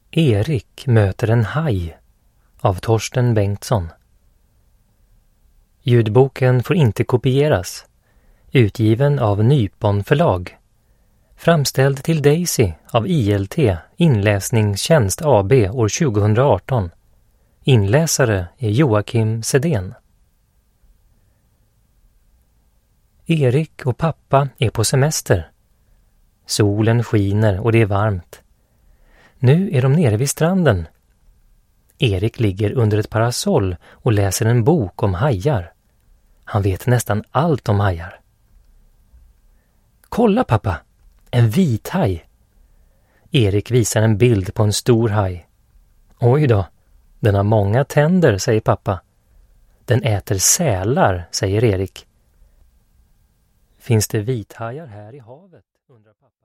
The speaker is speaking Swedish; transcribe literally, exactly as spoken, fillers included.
Erik möter en haj av Torsten Bengtsson. Ljudboken får inte kopieras. Utgiven av Nypon förlag. Framställd till Daisy av I L T Inläsningstjänst A B år tjugohundraarton. Inläsare är Joakim Sedén. Erik och pappa är på semester. Solen skiner och det är varmt. Nu är de nere vid stranden. Erik ligger under ett parasoll och läser en bok om hajar. Han vet nästan allt om hajar. Kolla pappa, en vithaj. Erik visar en bild på en stor haj. Oj då, den har många tänder, säger pappa. Den äter sälar, säger Erik. Finns det vithajar här i havet, undrar pappa.